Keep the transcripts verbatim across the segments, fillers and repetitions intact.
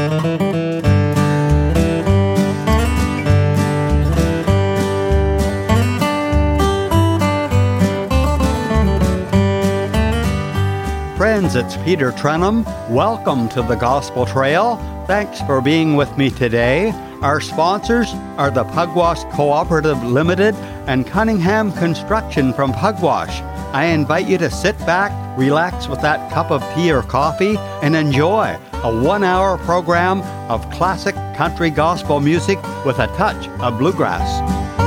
Friends, it's Peter Trenum. Welcome to the Gospel Trail. Thanks for being with me today. Our sponsors are the Pugwash Cooperative Limited and Cunningham Construction from Pugwash. I invite you to sit back, relax with that cup of tea or coffee, and enjoy a one-hour program of classic country gospel music with a touch of bluegrass.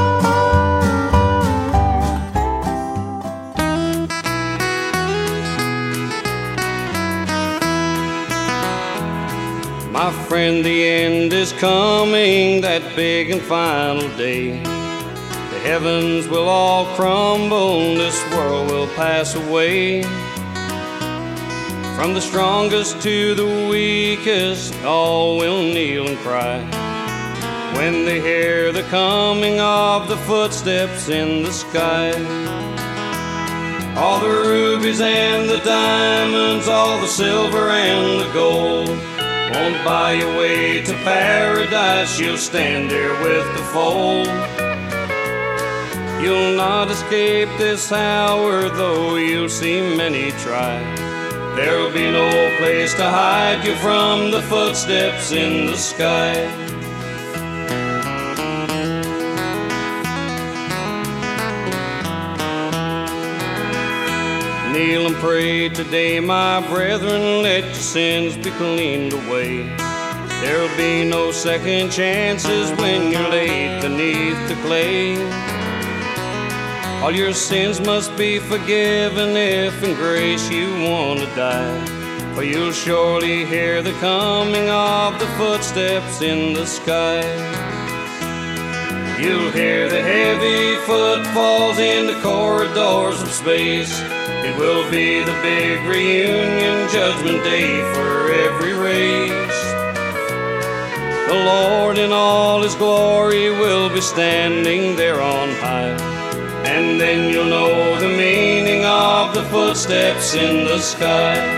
My friend, the end is coming, that big and final day. The heavens will all crumble, this world will pass away. From the strongest to the weakest, all will kneel and cry when they hear the coming of the footsteps in the sky. All the rubies and the diamonds, all the silver and the gold won't buy your way to paradise, you'll stand there with the fold. You'll not escape this hour, though you'll see many try. There'll be no place to hide you from the footsteps in the sky. Kneel and pray today, my brethren, let your sins be cleaned away. There'll be no second chances when you're laid beneath the clay. All your sins must be forgiven if in grace you want to die, for you'll surely hear the coming of the footsteps in the sky. You'll hear the heavy footfalls in the corridors of space. It will be the big reunion judgment day for every race. The Lord in all His glory will be standing there on high, and then you'll know the meaning of the footsteps in the sky.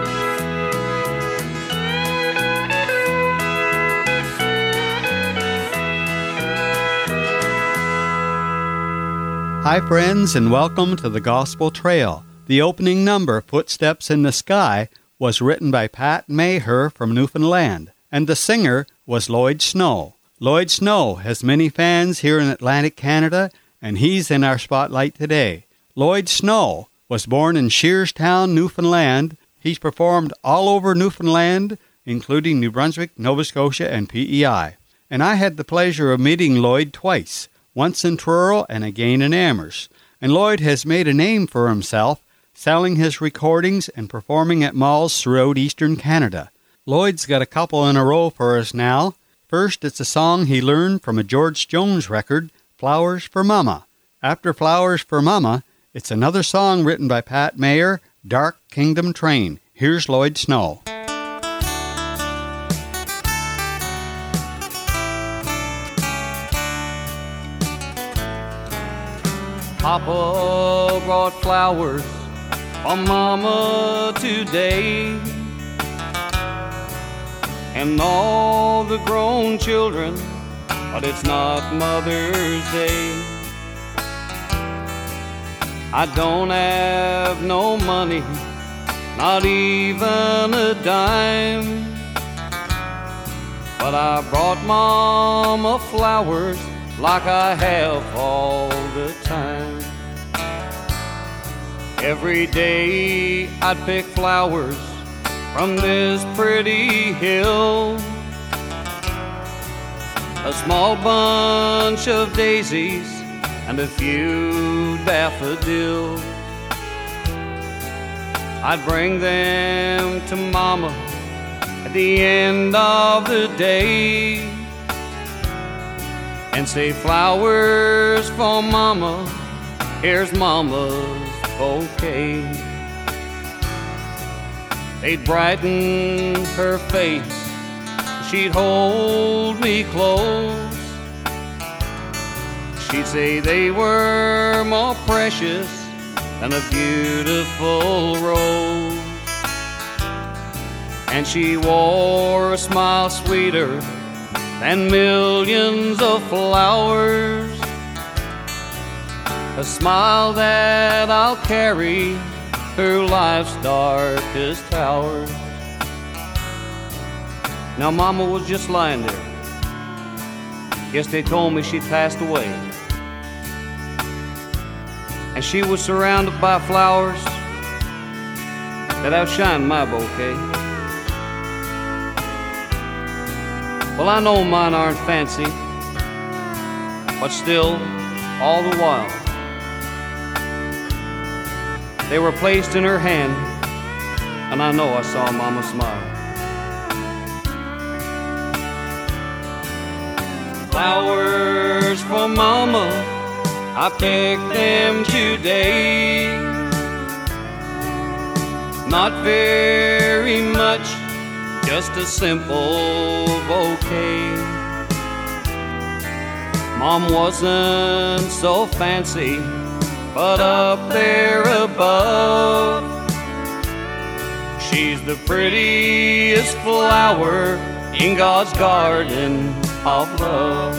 Hi friends, and welcome to the Gospel Trail. The opening number, Footsteps in the Sky, was written by Pat Maher from Newfoundland, and the singer was Lloyd Snow. Lloyd Snow has many fans here in Atlantic Canada, and he's in our spotlight today. Lloyd Snow was born in Shearstown, Newfoundland. He's performed all over Newfoundland, including New Brunswick, Nova Scotia, and P E I. And I had the pleasure of meeting Lloyd twice, once in Truro and again in Amherst. And Lloyd has made a name for himself, selling his recordings and performing at malls throughout eastern Canada. Lloyd's got a couple in a row for us now. First, it's a song he learned from a George Jones record, Flowers for Mama. After Flowers for Mama, it's another song written by Pat Maher, Dark Kingdom Train. Here's Lloyd Snow. Papa brought flowers for Mama today, and all the grown children, but it's not Mother's Day. I don't have no money, not even a dime, but I brought Mama flowers like I have all the time. Every day I'd pick flowers from this pretty hill, a small bunch of daisies and a few daffodils. I'd bring them to Mama at the end of the day and say, flowers for Mama, here's Mama's bouquet. They'd brighten her face, she'd hold me close. She'd say they were more precious than a beautiful rose. and she wore a smile sweeter than millions of flowers, a smile that I'll carry through life's darkest hours. Now Mama was just lying there. Guess they told me she'd passed away, and she was surrounded by flowers that outshine my bouquet. Well, I know mine aren't fancy, but still, all the while, they were placed in her hand, and I know I saw Mama smile. Flowers for Mama, I picked them today. Not very much, just a simple bouquet. Mom wasn't so fancy, but up there above, she's the prettiest flower in God's garden of love.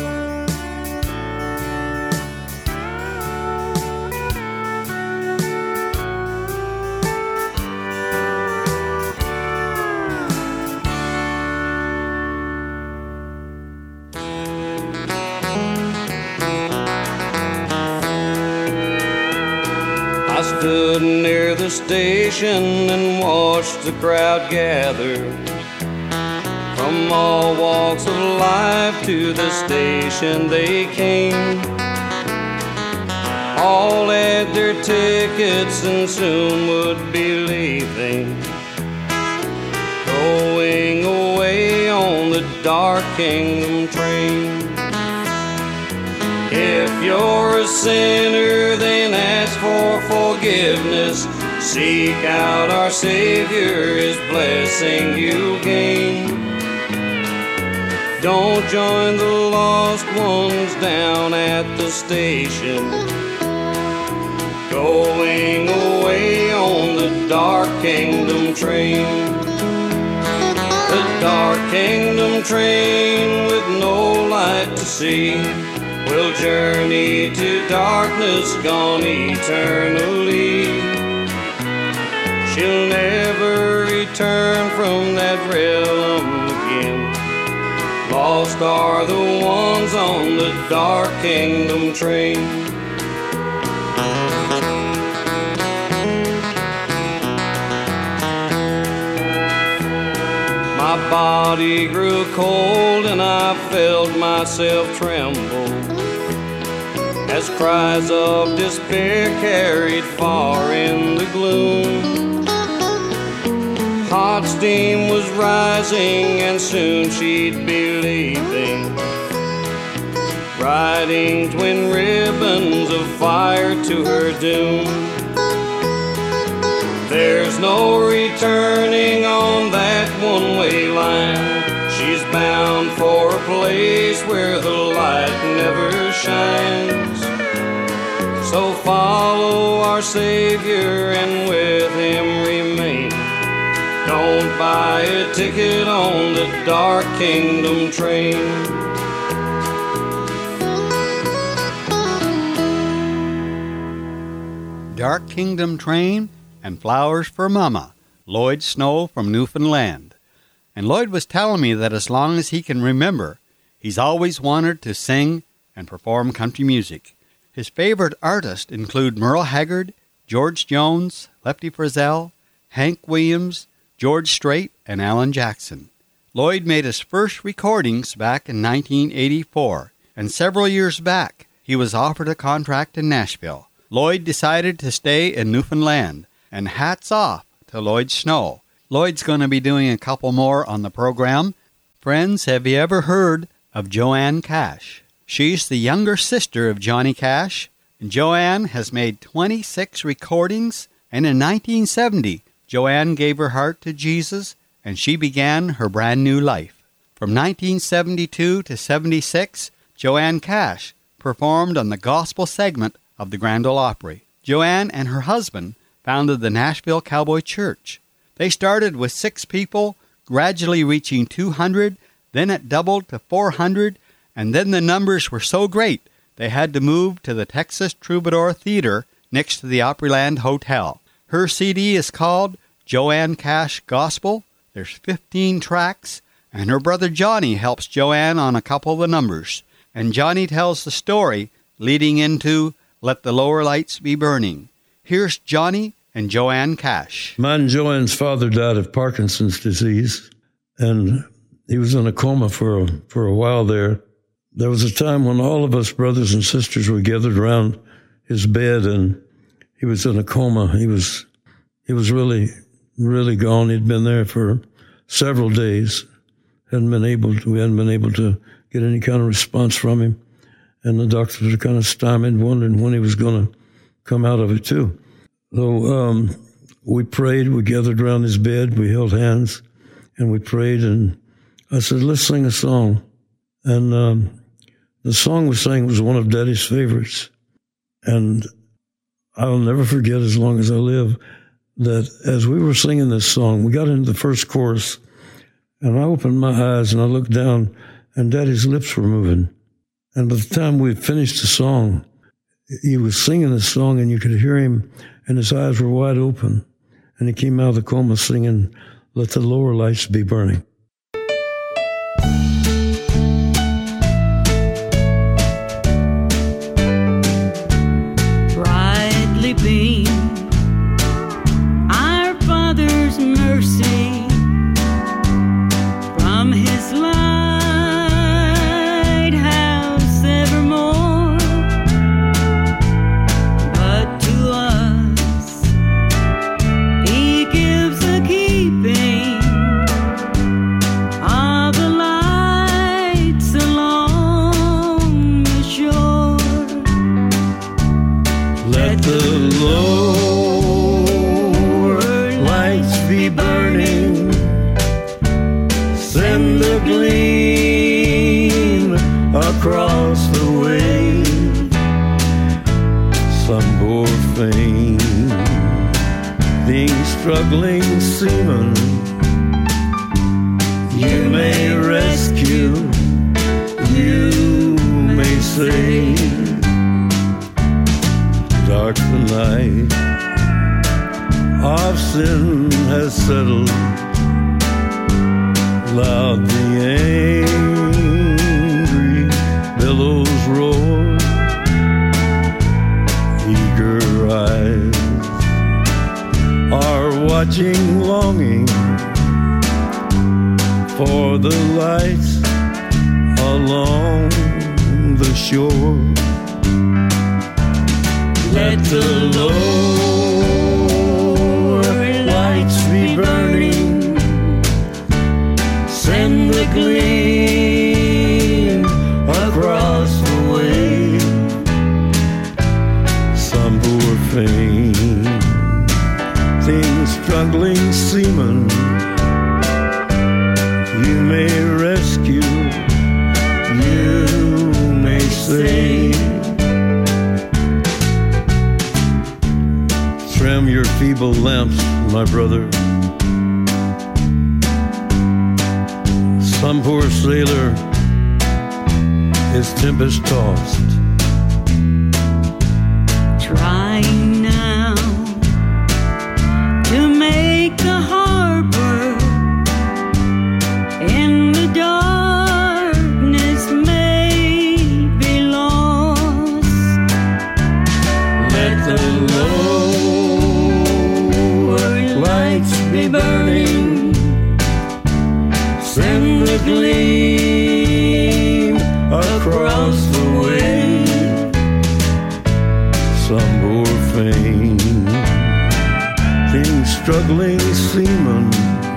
I stood near the station and watched the crowd gather. From all walks of life to the station they came. All had their tickets and soon would be leaving, going away on the Dark Kingdom train. If you're a sinner, then ask for forgiveness. Seek out our Savior, His blessing you'll gain. Don't join the lost ones down at the station, going away on the Dark Kingdom train. The Dark Kingdom train with no light to see will journey to darkness, gone eternally. She'll never return from that realm again. Lost are the ones on the Dark Kingdom train. My body grew cold and I felt myself tremble as cries of despair carried far in the gloom. Hot steam was rising and soon she'd be leaving, riding twin ribbons of fire to her doom. There's no returning on that one-way line. She's bound for a place where the light never shines. So follow our Savior and with Him remain. Don't buy a ticket on the Dark Kingdom train. Dark Kingdom Train and Flowers for Mama, Lloyd Snow from Newfoundland. And Lloyd was telling me that as long as he can remember, he's always wanted to sing and perform country music. His favorite artists include Merle Haggard, George Jones, Lefty Frizzell, Hank Williams, George Strait, and Alan Jackson. Lloyd made his first recordings back in nineteen eighty-four, and several years back, he was offered a contract in Nashville. Lloyd decided to stay in Newfoundland, and hats off to Lloyd Snow. Lloyd's going to be doing a couple more on the program. Friends, have you ever heard of Joanne Cash? She's the younger sister of Johnny Cash, and Joanne has made twenty-six recordings, and in nineteen seventy, Joanne gave her heart to Jesus, and she began her brand new life. From nineteen seventy-two to seventy-six, Joanne Cash performed on the gospel segment of the Grand Ole Opry. Joanne and her husband founded the Nashville Cowboy Church. They started with six people, gradually reaching two hundred, then it doubled to four hundred, and then the numbers were so great they had to move to the Texas Troubadour Theater next to the Opryland Hotel. Her C D is called Joanne Cash Gospel. There's fifteen tracks, and her brother Johnny helps Joanne on a couple of the numbers. And Johnny tells the story leading into Let the Lower Lights Be Burning. Here's Johnny and Joanne Cash. Mine and Joanne's father died of Parkinson's disease, and he was in a coma for a, for a while there. There was a time when all of us brothers and sisters were gathered around his bed, and he was in a coma. He was he was really, really gone. He'd been there for several days. Hadn't been able to, we hadn't been able to get any kind of response from him. And the doctors were kind of stymied, wondering when he was going to come out of it, too. So um, we prayed, we gathered around his bed, we held hands, and we prayed. And I said, let's sing a song. And um, the song we sang was one of Daddy's favorites. And I'll never forget as long as I live that as we were singing this song, we got into the first chorus, and I opened my eyes and I looked down, and Daddy's lips were moving. And by the time we had finished the song, he was singing the song, and you could hear him, and his eyes were wide open. And he came out of the coma singing, Let the Lower Lights Be Burning. Brightly beam our Father's mercy from his lighthouse evermore. But to us he gives a keeping of the lights along the shore. Let the lower lights be burning, send the gleam across the way. Some poor fame, being struggling seaman, you may rescue, you may save. Dark the night of sin has settled, loud the angry billows roar. Eager eyes are watching, longing for the lights along the shore. Let the lower lights be burning, send the gleam across the way. Some poor fame, things struggling seaman, you may rescue, you may save. Trim your feeble lamps, my brother. Some poor sailor is tempest-tossed, Trying now to make the harbor in the darkness may be lost. let the lower lights be burning, send the gleam across the way. Some poor fame, things struggling seaman,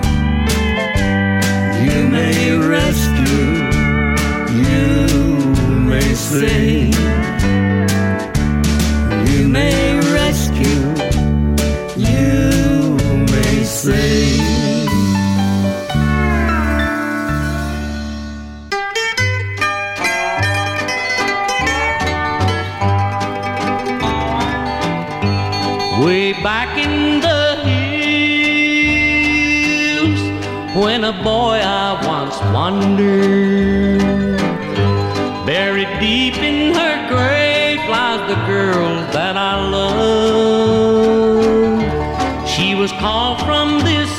you may rescue, you may save. You may rescue, you may save. Way back in the a boy I once wondered. Buried deep in her grave lies the girl that I love. She was called from this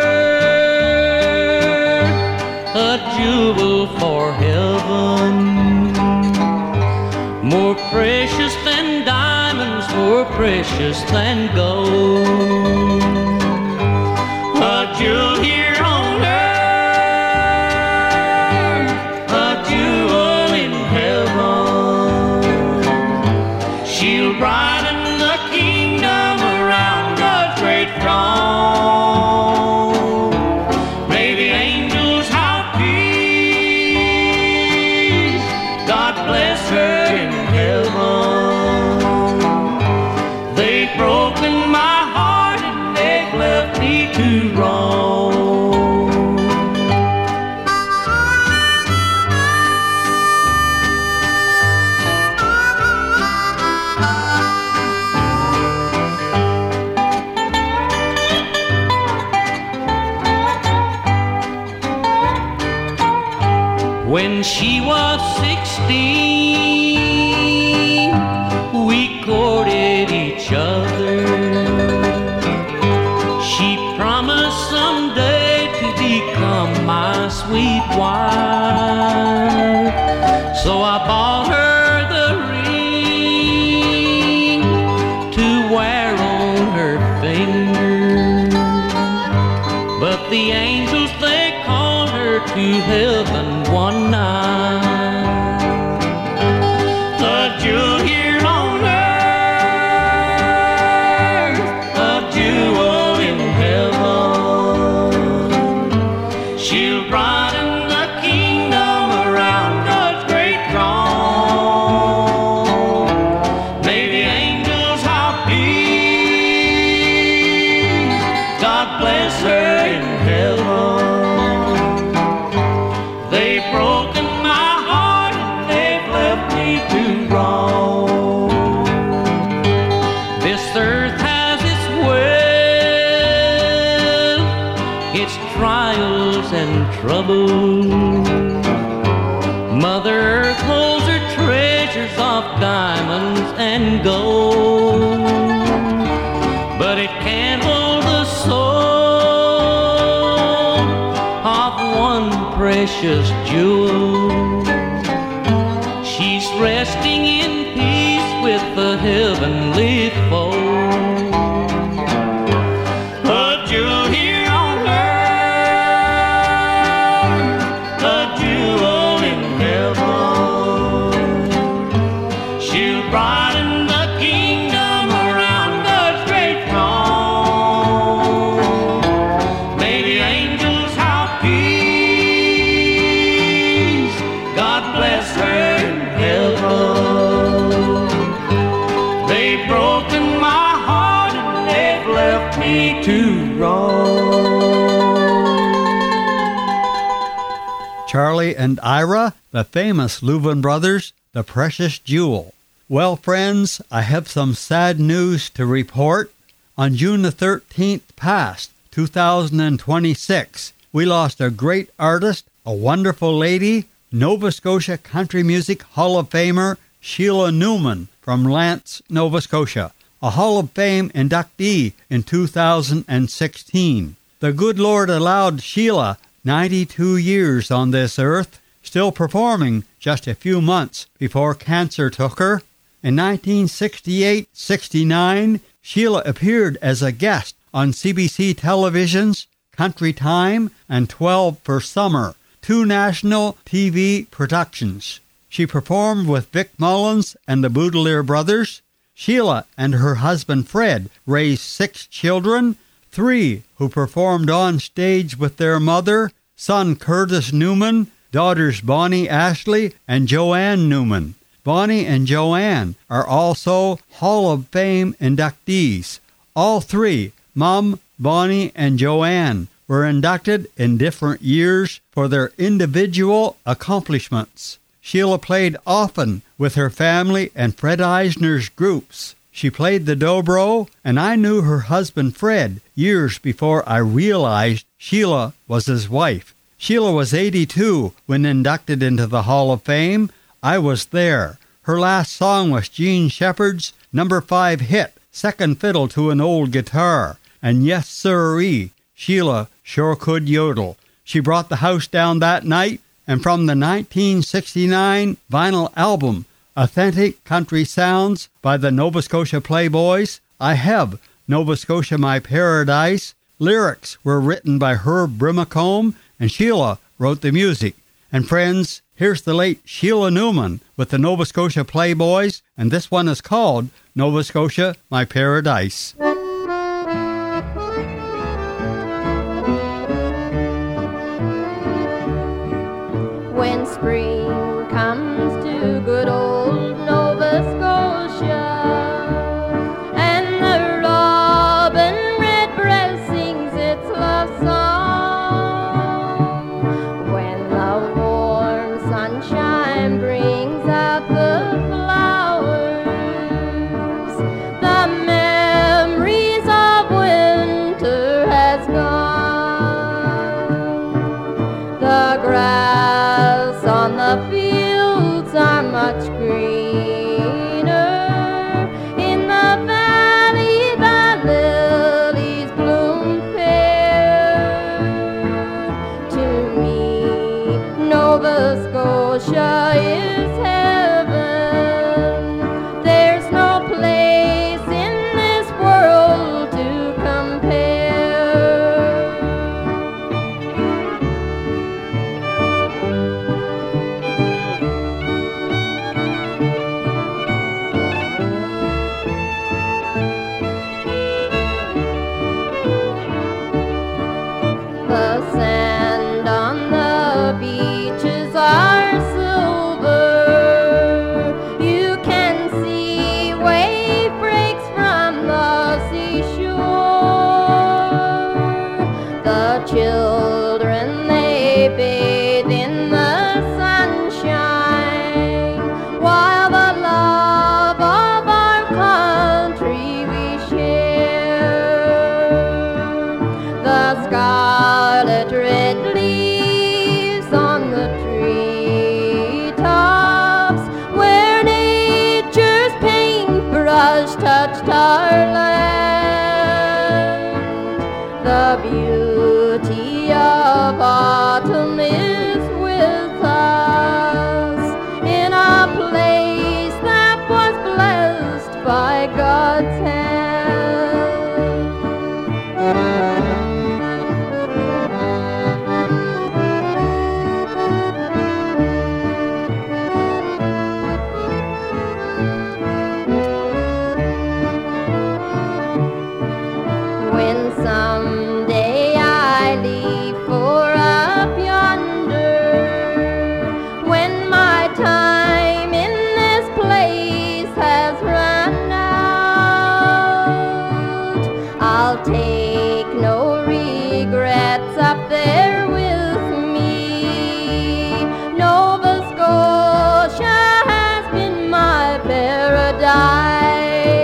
earth a jewel for heaven, more precious than diamonds, more precious than gold. A jewel here on earth, a jewel in heaven. She'll brighten the kingdom around God's great throne. May the angels have peace. God bless her in heaven. They've broken my heart and they've left me to roam. When she was sixteen, we courted each other. She promised someday to become my sweet wife. So I bought her the ring to wear on her finger. But the angels, they called her to heaven one night. A jewel here on earth, a jewel in heaven. She'll brighten the kingdom around God's great throne. May the angels have peace. God bless her in heaven. They've broken my heart and they've left me to roam. This earth has its wealth, its trials and troubles. Mother Earth holds her treasures of diamonds and gold, but it can't hold the soul of one precious jewel. She's resting in peace with the heavenly foe. A jewel here on earth, a jewel in heaven. She'll brighten the kingdom around God's great throne. May the angels have peace. God bless her in heaven. They've broken my heart and they've left me to roam. Charlie and Ira, the famous Louvin brothers, The Precious Jewel. Well, friends, I have some sad news to report. On June the thirteenth past, two thousand twenty-six, we lost a great artist, a wonderful lady, Nova Scotia Country Music Hall of Famer Sheila Newman from Lance, Nova Scotia, a Hall of Fame inductee in two thousand sixteen. The good Lord allowed Sheila ninety-two years on this earth, still performing just a few months before cancer took her. In nineteen sixty-eight sixty-nine, Sheila appeared as a guest on C B C Television's Country Time and twelve for Summer, two national T V productions. She performed with Vic Mullins and the Boudelier Brothers. Sheila and her husband Fred raised six children, three who performed on stage with their mother, son Curtis Newman, daughters Bonnie Ashley and Joanne Newman. Bonnie and Joanne are also Hall of Fame inductees. All three, Mom, Bonnie, and Joanne, were inducted in different years for their individual accomplishments. Sheila played often with her family and Fred Eisner's groups. She played the dobro, and I knew her husband Fred years before I realized Sheila was his wife. Sheila was eighty-two when inducted into the Hall of Fame. I was there. Her last song was Gene Shepard's number five hit, Second Fiddle to an Old Guitar. And yes, sirree, Sheila sure could yodel. She brought the house down that night, and from the nineteen sixty-nine vinyl album, Authentic Country Sounds by the Nova Scotia Playboys, I have Nova Scotia My Paradise. Lyrics were written by Herb Brimacombe, and Sheila wrote the music. And friends, here's the late Sheila Newman with the Nova Scotia Playboys, and this one is called Nova Scotia My Paradise. When spring comes to good old Nova Scotia, and the robin redbreast sings its love song, when the warm sunshine brings out the flowers, the memories of winter has gone. The grass on the fields are much greener. In the valley the lilies bloom fair. To me, Nova Scotia is heaven. There's no place in this world to compare. The sand on the beaches are silver. You can see wave breaks from the seashore. The children, they bathe in the sunshine, while the love of our country we share. The scarlet red leaves on the treetops, where nature's paintbrush touched our land. The beauty of autumn is with us, in a place that was blessed by God's hand. When someday I leave for up yonder, when my time in this place has run out, I'll take no regrets up there with me. Nova Scotia has been my paradise.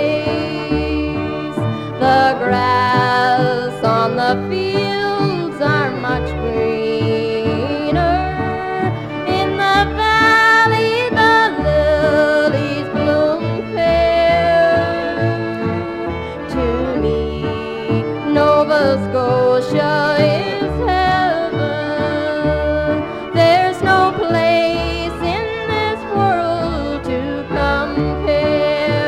The grass on the fields are much greener. In the valley the lilies bloom fair. To me, Nova Scotia is heaven. There's no place in this world to compare.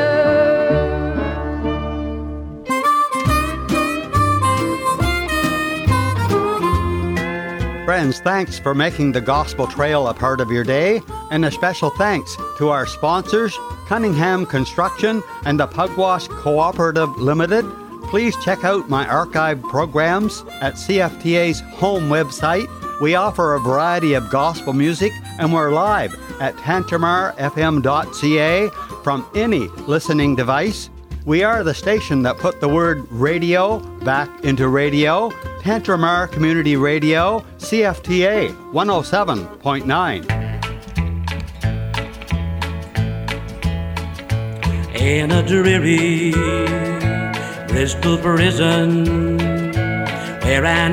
Friends, thanks for making the Gospel Trail a part of your day, and a special thanks to our sponsors, Cunningham Construction and the Pugwash Cooperative Limited. Please check out my archived programs at C F T A's home website. We offer a variety of gospel music, and we're live at tantramar f m dot c a from any listening device. We are the station that put the word radio back into radio. Tantramar Community Radio, C F T A one oh seven point nine. in a dreary Bristol prison, where an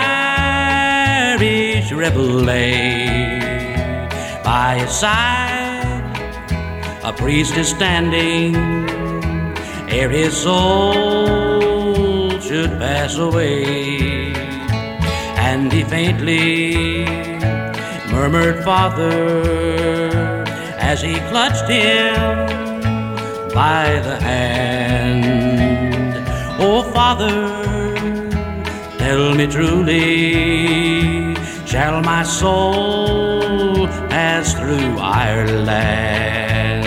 Irish rebel lay. By his side a priest is standing, ere his soul should pass away. And he faintly murmured, "Father," as he clutched him by the hand. "Oh, Father, tell me truly, shall my soul pass through Ireland?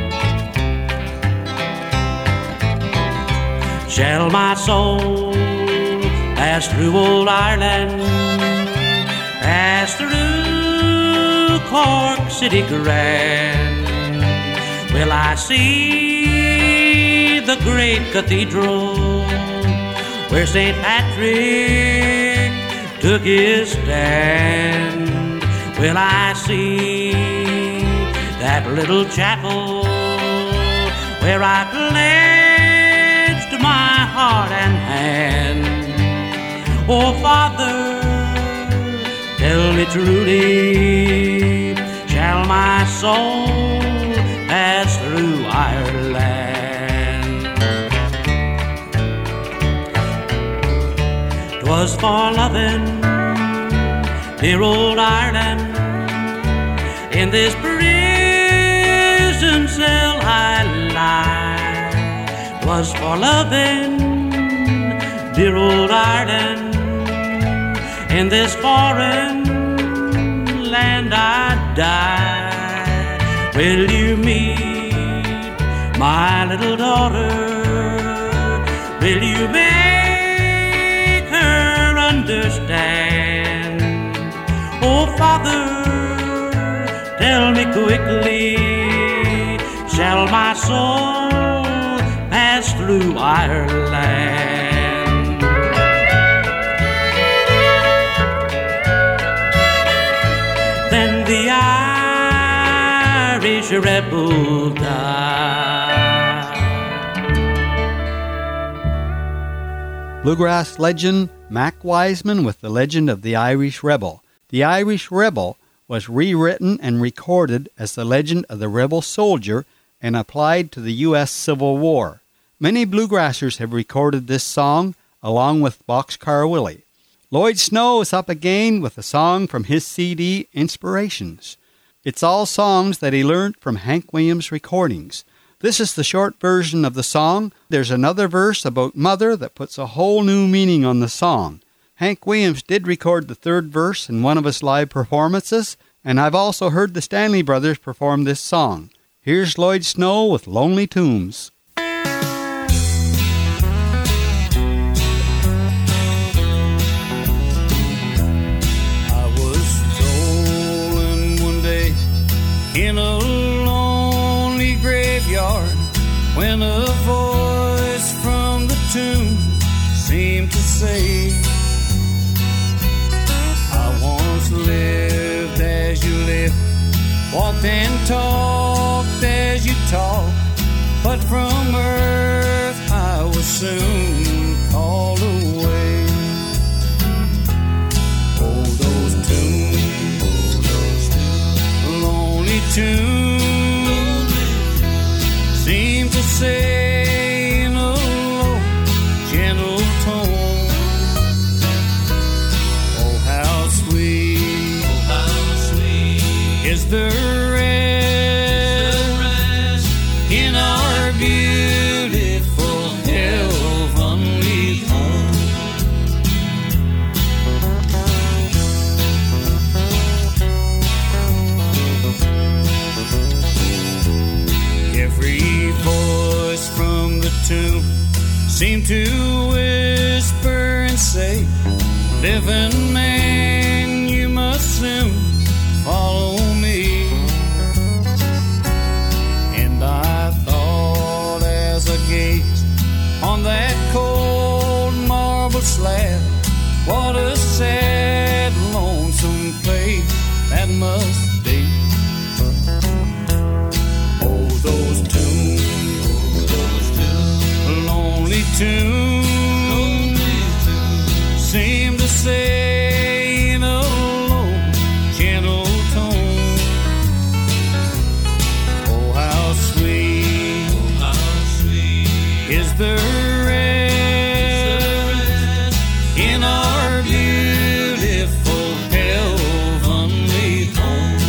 Shall my soul pass through old Ireland, pass through Cork City grand? Will I see the great cathedral where Saint Patrick took his stand? Will I see that little chapel where I pledged my heart and hand? Oh, Father, tell me truly, shall my soul pass through Ireland? 'Twas for loving dear old Ireland, in this prison cell I lie. 'Twas for loving dear old Ireland, in this foreign land I die. Will you meet my little daughter? Will you make her understand? Oh, Father, tell me quickly, shall my soul pass through Ireland? Then the Irish rebel died. Bluegrass legend Mac Wiseman with the legend of the Irish Rebel. The Irish Rebel was rewritten and recorded as the legend of the rebel soldier and applied to the U S Civil War. Many bluegrassers have recorded this song along with Boxcar Willie. Lloyd Snow is up again with a song from his C D Inspirations. It's all songs that he learned from Hank Williams recordings. This is the short version of the song. There's another verse about mother that puts a whole new meaning on the song. Hank Williams did record the third verse in one of his live performances, and I've also heard the Stanley Brothers perform this song. Here's Lloyd Snow with Lonely Tombs. I was strolling one day in a lonely graveyard when a voice from the tomb seemed to say, I once lived as you live, walked and talked as you talk, but from earth I was soon called away. Oh, those tombs, oh, those tombs, lonely tombs, seem to say in a low, gentle tone, oh, how sweet, oh, how sweet is the rest in our beautiful heavenly home. Every voice from the tomb seemed to whisper and say, living man, you must soon follow me. And I thought as I gazed on that cold marble slab, what a sad, lonesome place that must be. Oh, those tombs, tune seem to say in a low, gentle tone, oh how sweet, oh, how sweet is the rest in our beautiful heavenly home.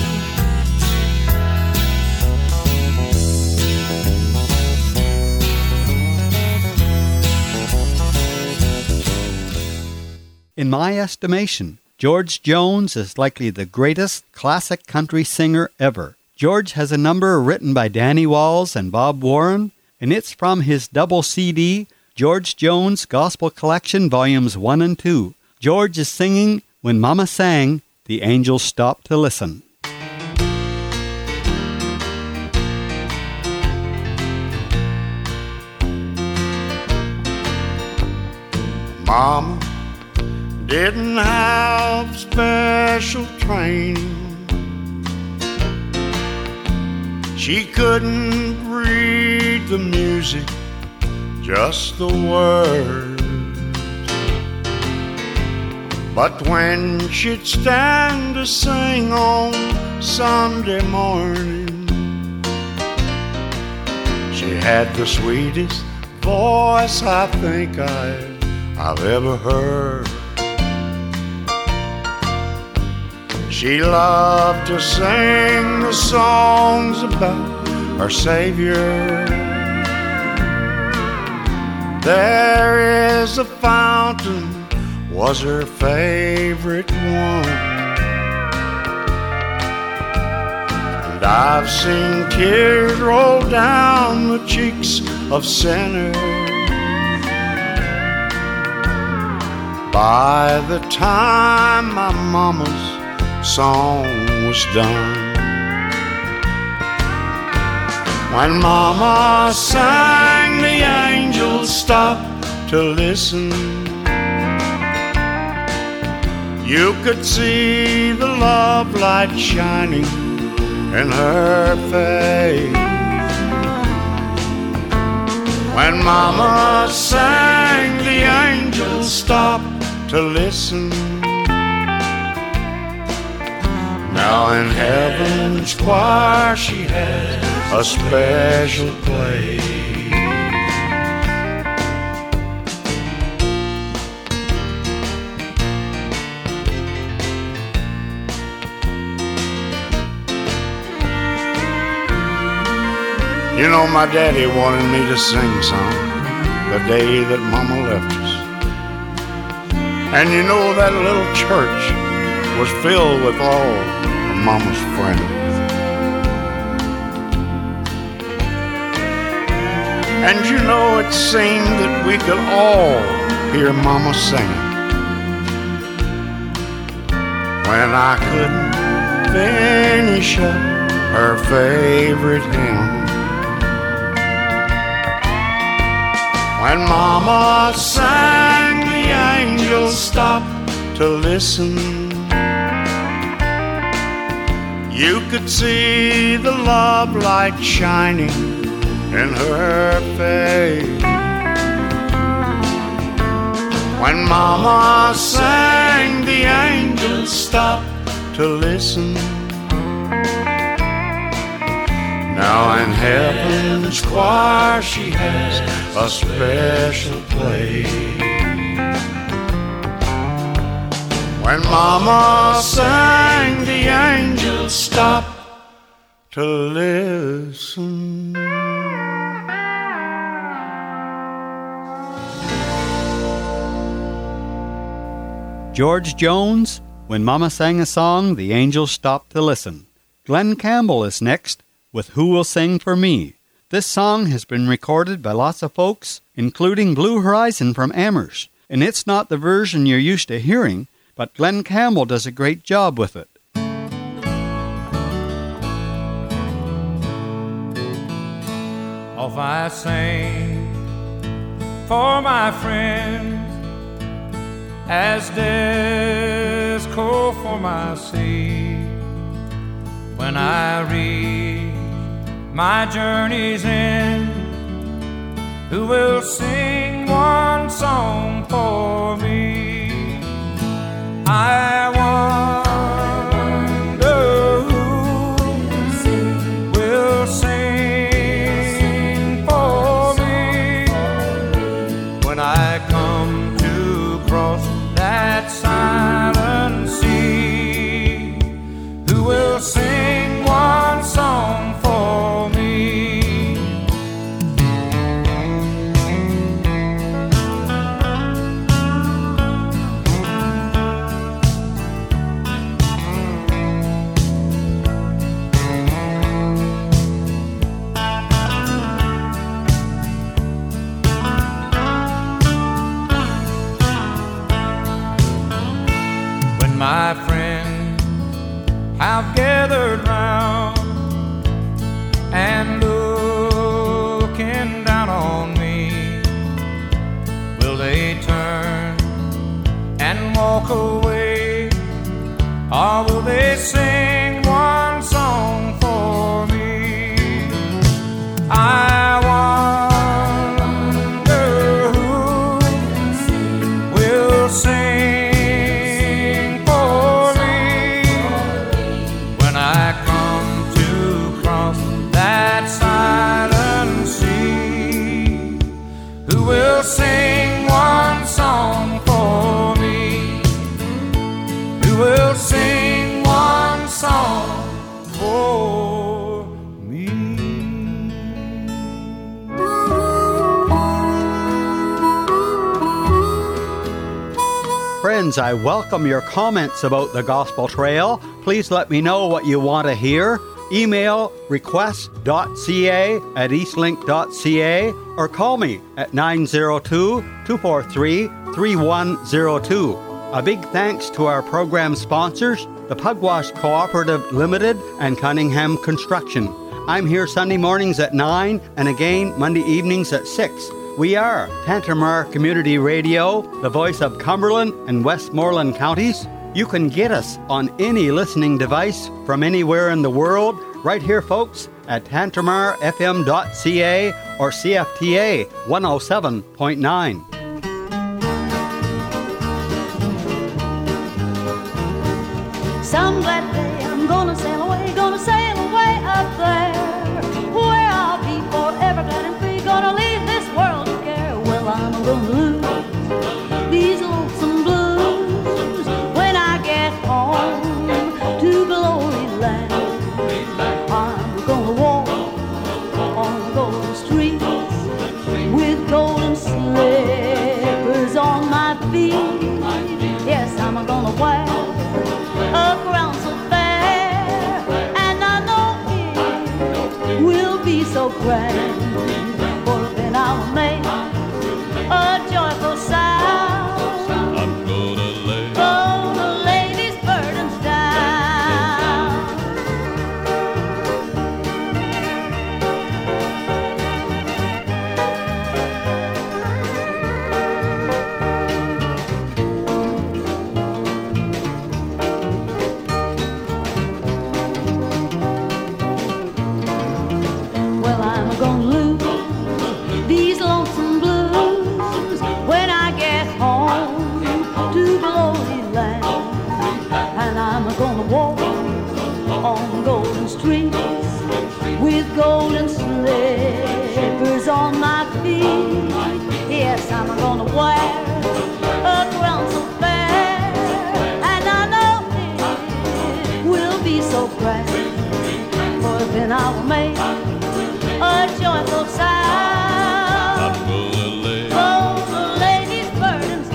In my estimation, George Jones is likely the greatest classic country singer ever. George has a number written by Danny Walls and Bob Warren, and it's from his double C D, George Jones Gospel Collection Volumes one and two. George is singing When Mama Sang, the Angels Stopped to Listen. Mama didn't have special training. She couldn't read the music, just the words. But when she'd stand to sing on Sunday morning, she had the sweetest voice I think I've, I've ever heard. She loved to sing the songs about our Savior. There is a fountain was her favorite one, and I've seen tears roll down the cheeks of sinners. By the time my mama's song was done, when mama sang, the angels stopped to listen. You could see the love light shining in her face. When mama sang, the angels stopped to listen. Now in heaven's choir she has a special place. You know, my daddy wanted me to sing some the day that Mama left us. And you know, that little church was filled with all of Mama's friends. And you know, it seemed that we could all hear Mama singing when I couldn't finish up her favorite hymn. When Mama sang, the angels stopped to listen. You could see the love light shining in her face. When Mama sang, the angels stopped to listen. Now in heaven's choir she has a special place. When Mama sang, the angels stopped to listen. George Jones, When Mama Sang a Song, the Angels Stopped to Listen. Glenn Campbell is next with Who Will Sing for Me. This song has been recorded by lots of folks, including Blue Horizon from Amherst, and it's not the version you're used to hearing, but Glenn Campbell does a great job with it. Off I sing for my friends, as days call for my sea. When I reach my journey's end, who will sing one one song for me. I wonder who will sing for me when I come to cross that silent sea. Who will sing one song for me? My friends have gathered round and looking down on me. Will they turn and walk away, or will they sing one song for me? I wonder who will sing silent sea. Who will sing one song for me? Who will sing one song for me? Friends, I welcome your comments about the Gospel Trail. Please let me know what you want to hear. Email request.ca at eastlink.ca or call me at nine zero two, two four three, three one zero two. A big thanks to our program sponsors, the Pugwash Cooperative Limited and Cunningham Construction. I'm here Sunday mornings at nine and again Monday evenings at six. We are Tantramar Community Radio, the voice of Cumberland and Westmoreland counties. You can get us on any listening device from anywhere in the world, right here, folks, at tantramar f m dot c a or C F T A one oh seven point nine. Some glad day I'm gonna sail away, gonna sail away up there, where I'll be forever glad and free, gonna leave this world to care. Well, I'm gonna lose these lonesome blues when I get home to glory land. I'm gonna walk on the golden streets with golden slippers on my feet. Yes, I'm gonna wear a crown so fair, and I know it will be so grand. For then I'll make a joyful sound. I'm gonna lay, gonna lay these burdens down. Well, I'm gonna lose these lonesome blues when I get home to glory land. And I'm gonna walk on golden streets with golden slippers on my feet. Yes, I'm gonna wear a crown so fair, and I know it will be so grand. For then I will make a joyful sound. I'm gonna lay, gonna lay these burdens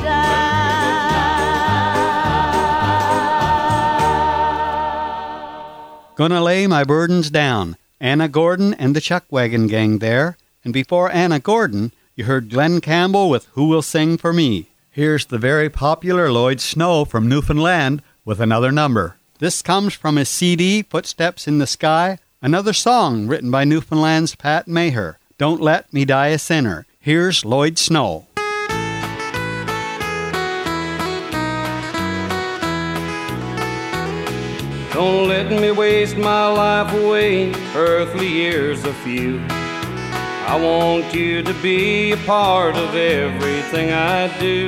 down. Gonna lay my burdens down. Anna Gordon and the Chuck Wagon Gang there. And before Anna Gordon, you heard Glenn Campbell with Who Will Sing for Me. Here's the very popular Lloyd Snow from Newfoundland with another number. This comes from his C D, Footsteps in the Sky, another song written by Newfoundland's Pat Maher, Don't Let Me Die a Sinner. Here's Lloyd Snow. Don't let me waste my life away, earthly years a few. I want you to be a part of everything I do.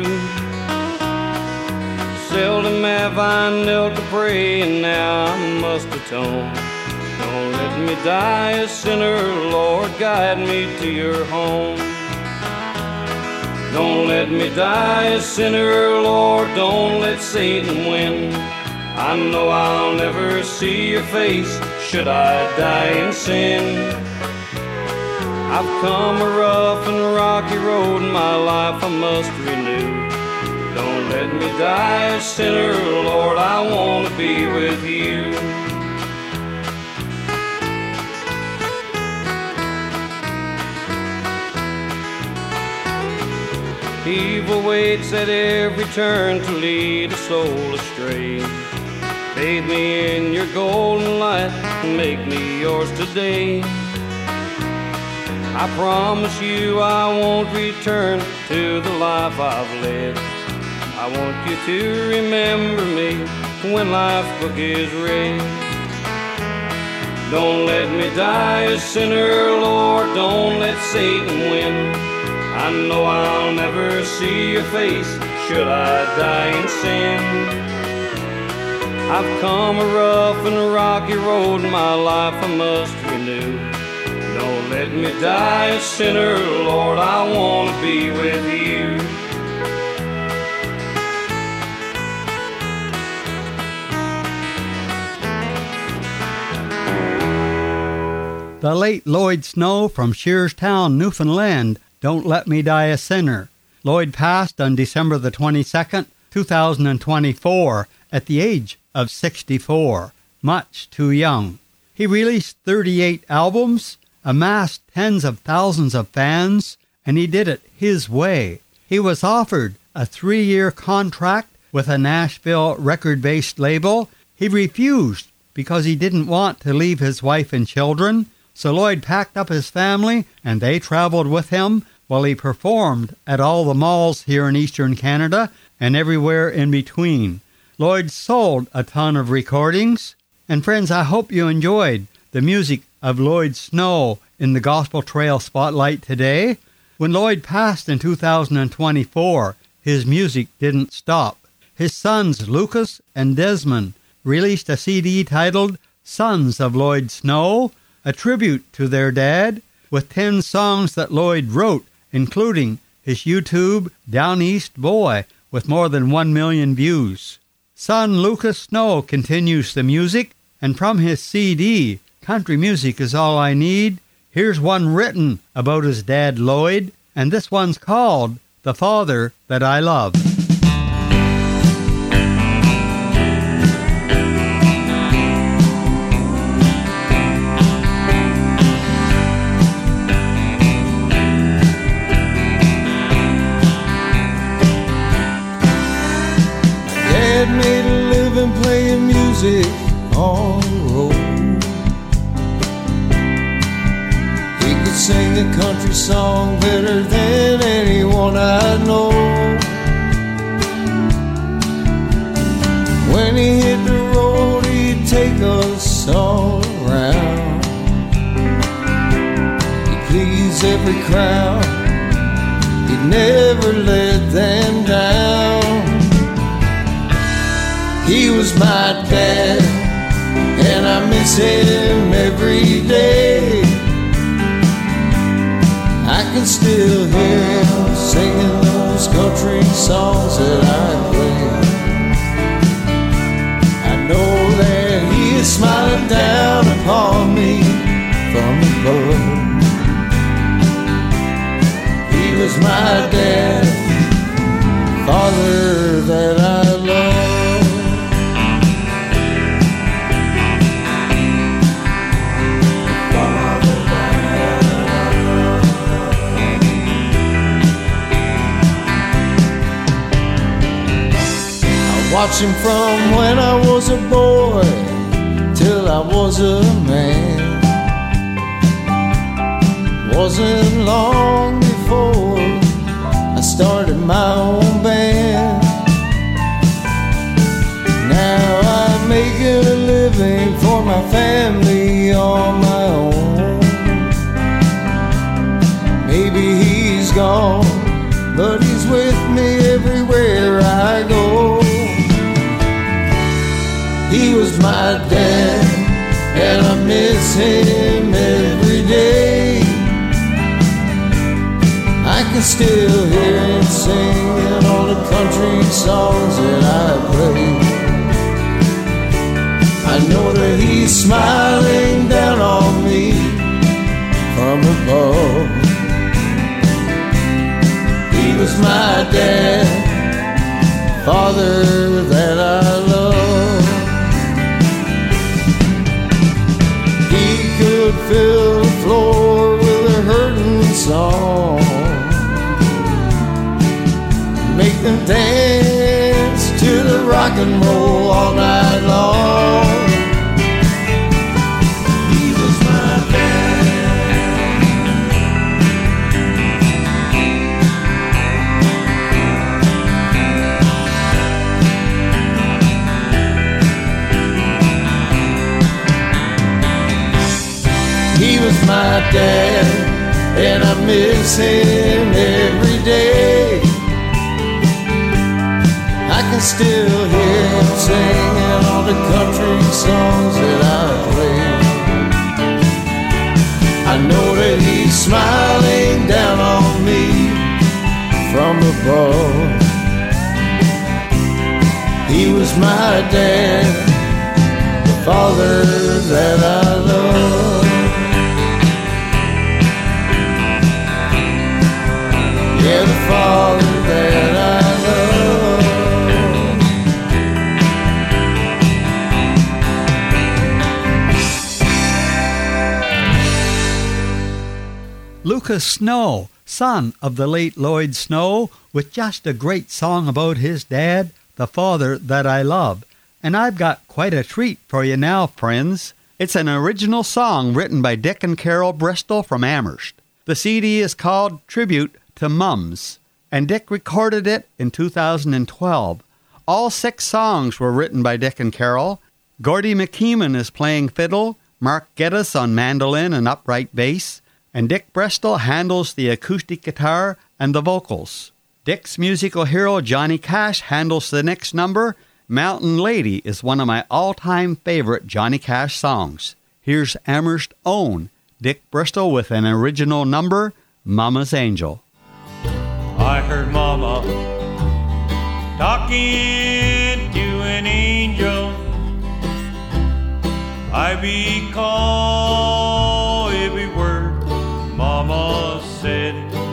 Seldom have I knelt to pray, and now I must atone. Don't let me die a sinner, Lord, guide me to your home. Don't let me die a sinner, Lord, don't let Satan win. I know I'll never see your face, should I die in sin. I've come a rough and rocky road, my life I must renew. Don't let me die a sinner, Lord, I want to be with you. Evil waits at every turn to lead a soul astray. Bathe me in your golden light and make me yours today. I promise you I won't return to the life I've led. I want you to remember me when life's book is read. Don't let me die a sinner, Lord, don't let Satan win. I know I'll never see your face, should I die in sin. I've come a rough and rocky road, my life I must renew. Don't let me die a sinner, Lord, I want to be with you. The late Lloyd Snow from Shearstown, Newfoundland, Don't Let Me Die a Sinner. Lloyd passed on December the twenty-second, two thousand twenty-four, at the age of sixty-four, much too young. He released thirty-eight albums, amassed tens of thousands of fans, and he did it his way. He was offered a three-year contract with a Nashville record-based label. He refused because he didn't want to leave his wife and children, so Lloyd packed up his family and they traveled with him while he performed at all the malls here in eastern Canada and everywhere in between. Lloyd sold a ton of recordings. And friends, I hope you enjoyed the music of Lloyd Snow in the Gospel Trail Spotlight today. When Lloyd passed in two thousand twenty-four, his music didn't stop. His sons, Lucas and Desmond, released a C D titled Sons of Lloyd Snow, a tribute to their dad, with ten songs that Lloyd wrote, including his YouTube Down East Boy, with more than one million views. Son Lucas Snow continues the music, and from his C D, Country Music Is All I Need, here's one written about his dad Lloyd, and this one's called The Father That I Love. Made a living playing music on the road. He could sing a country song better than anyone I know. When he hit the road, he'd take us all around. He'd please every crowd, he'd never let them down. He was my dad, and I miss him every day. I can still hear him singing those country songs that I play. I know that he is smiling down upon me from above. He was my dad, father that I love. Watch him from when I was a boy till I was a man. Wasn't long before I started my own band. Now I'm making a living for my family on my own. miss him every day. I can still hear him singing all the country songs that I play. I know that he's smiling down on me from above. He was my dad, father that I love. He could fill the floor with a hurting song, make them dance to the rock and roll all night long. He was my dad. He was my dad, and I miss him every day. I can still hear him singing all the country songs that I play. I know that he's smiling down on me from above. He was my dad, the father that I love. Yeah, the father that I love. Lucas Snow, son of the late Lloyd Snow, with just a great song about his dad, the father that I love. And I've got quite a treat for you now, friends. It's an original song written by Dick and Carol Bristol from Amherst. The C D is called Tribute to Mums, and Dick recorded it in two thousand twelve. All six songs were written by Dick and Carol. Gordy McKeeman is playing fiddle, Mark Geddes on mandolin and upright bass, and Dick Bristol handles the acoustic guitar and the vocals. Dick's musical hero Johnny Cash handles the next number. Mountain Lady is one of my all-time favorite Johnny Cash songs. Here's Amherst's own Dick Bristol with an original number, Mama's Angel. I heard Mama talking to an angel. I recall every word Mama said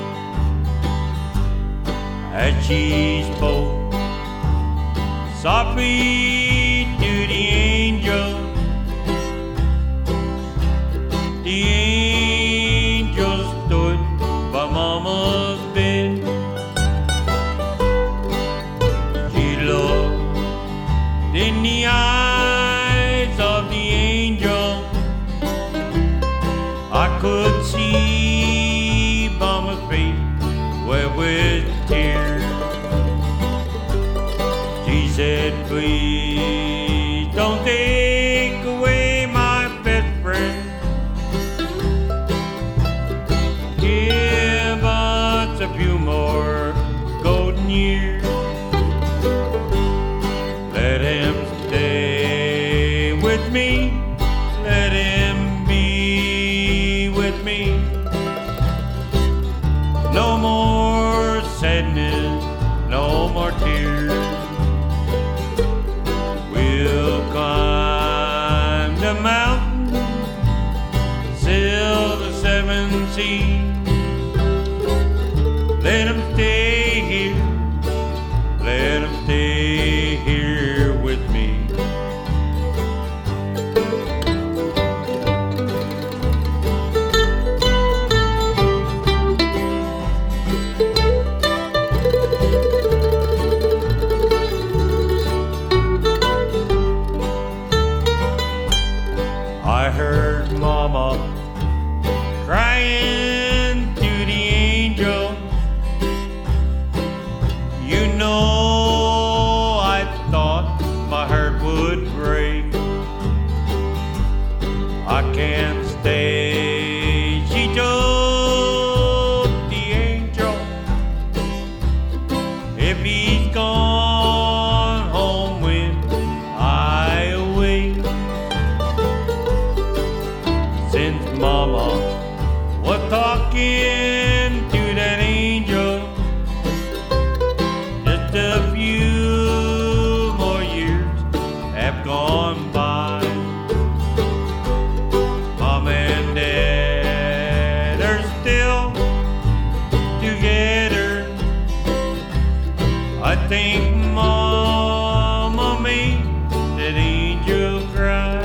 as she spoke softly to the angel. The angel stood by Mama's bed. She looked in the eyes of the angel. I could see Mama's face wet with tears. She said, please don't take away my best friend. Give us a few more golden years. Let him stay with me. Let him be with me. No more sadness, no more tears. We'll climb the mountain, sail the seven seas. Let him stay here, let him stay here with me. I heard Mama crying to the angel. You know, I thought my heart would break. I can't stay, she told the angel. If he's gone home when I awake, since Mama was talking to that angel. Just a few more years have gone by. Mom and Dad are still together. I think Mama made that angel cry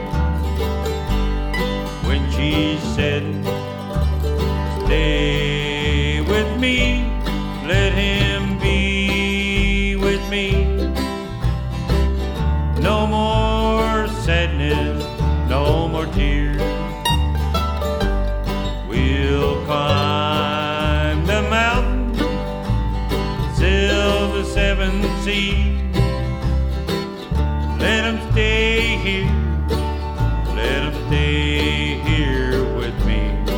when she said, "Stay with me, let him be with me. No more sadness, no more tears. We'll climb the mountain, sail the seven seas. Let him stay here, let him stay here with me."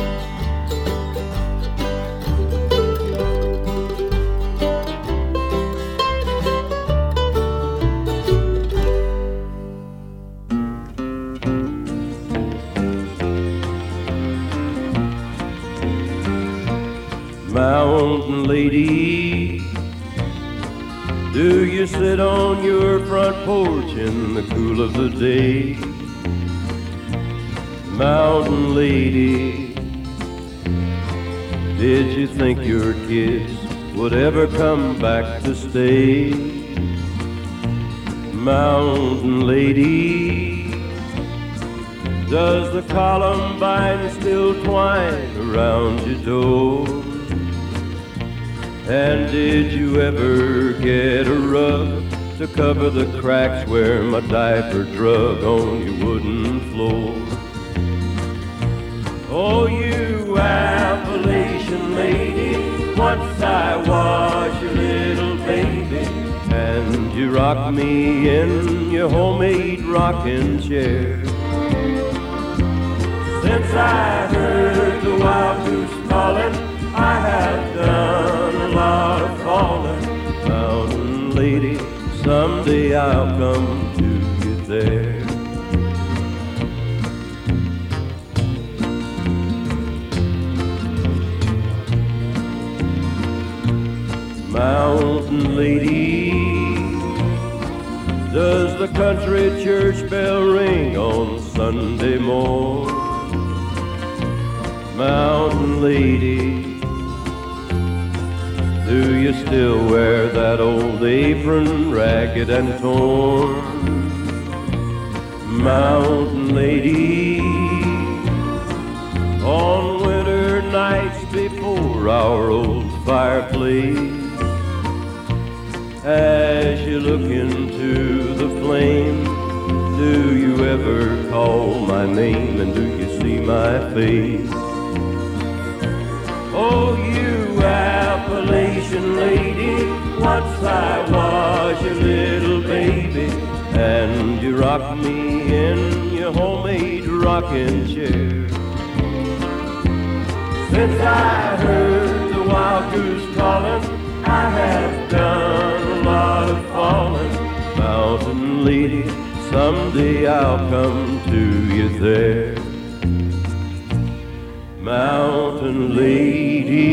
Mountain lady, do you sit on your front porch in the cool of the day? Mountain lady, did you think your kids would ever come back to stay? Mountain lady, does the columbine still twine around your door? And did you ever get a rug to cover the cracks where my diaper drug on your wooden floor? Oh, you Appalachian lady, once I was your little baby, and you rocked me in your homemade rocking chair. Since I heard the wild goose calling, I have done a lot of falling. Mountain lady, someday I'll come to you there. Mountain lady, does the country church bell ring on Sunday morn? Mountain lady, do you still wear that old apron, ragged and torn? Mountain lady, on winter nights before our old fireplace, as you look into the flame, do you ever call my name and do you see my face? Oh, you Appalachian lady, once I was your little baby, and you rocked me in your homemade rocking chair. Since I heard the wild goose calling, I have done a lot of falling. Mountain lady, someday I'll come to you there. Mountain lady.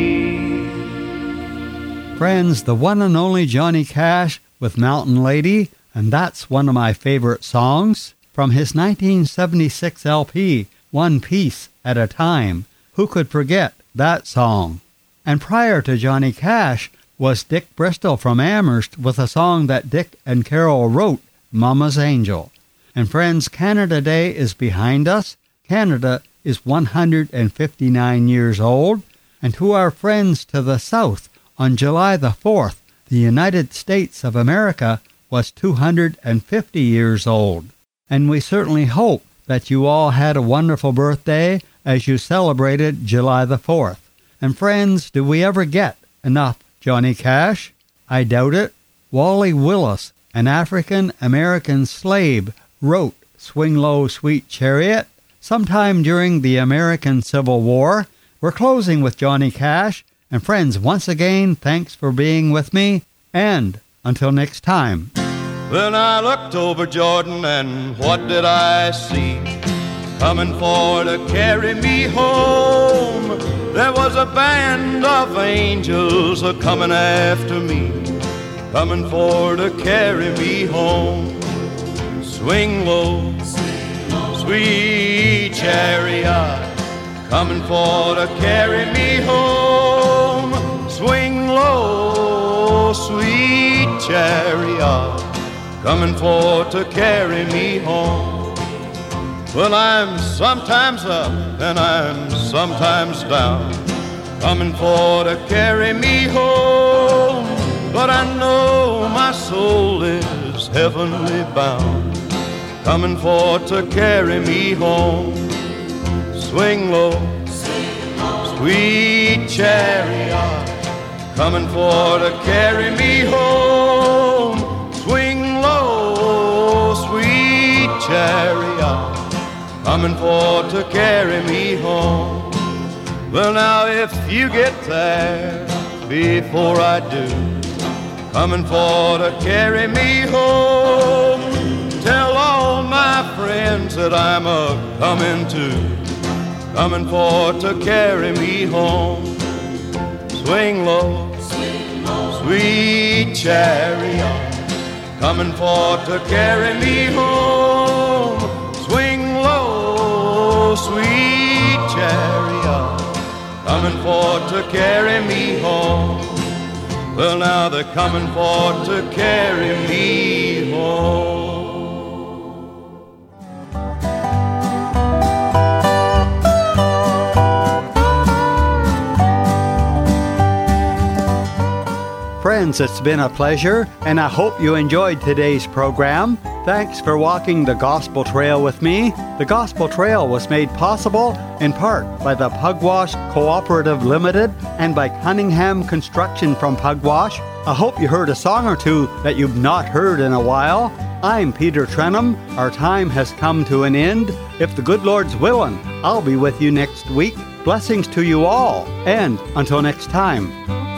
Friends, the one and only Johnny Cash with Mountain Lady, and that's one of my favorite songs from his nineteen seventy-six L P, One Piece at a Time. Who could forget that song? And prior to Johnny Cash was Dick Bristol from Amherst with a song that Dick and Carol wrote, Mama's Angel. And friends, Canada Day is behind us. Canada is one hundred fifty-nine years old. And to our friends to the south, on July the fourth, the United States of America was two hundred fifty years old. And we certainly hope that you all had a wonderful birthday as you celebrated July the fourth. And friends, do we ever get enough Johnny Cash? I doubt it. Wally Willis, an African-American slave, wrote Swing Low, Sweet Chariot sometime during the American Civil War. We're closing with Johnny Cash. And friends, once again, thanks for being with me. And until next time. Then I looked over Jordan and what did I see? coming for to carry me home. There was a band of angels a coming after me, coming for to carry me home. Swing low, sweet chariot, coming for to carry me home. Swing low, sweet chariot, coming for to carry me home. Well, I'm sometimes up and I'm sometimes down, coming for to carry me home. But I know my soul is heavenly bound, coming for to carry me home. Swing low, sweet chariot, coming for to carry me home. Swing low, sweet chariot, coming for to carry me home. Well, now if you get there before I do, coming for to carry me home, tell all my friends that I'm a coming to, coming for to carry me home. Swing low, sweet chariot, coming for to carry me home. Swing low, sweet chariot, coming for to carry me home. Well, now they're coming for to carry me home. Friends, it's been a pleasure, and I hope you enjoyed today's program. Thanks for walking the Gospel Trail with me. The Gospel Trail was made possible in part by the Pugwash Cooperative Limited and by Cunningham Construction from Pugwash. I hope you heard a song or two that you've not heard in a while. I'm Peter Trenum. Our time has come to an end. If the good Lord's willing, I'll be with you next week. Blessings to you all, and until next time.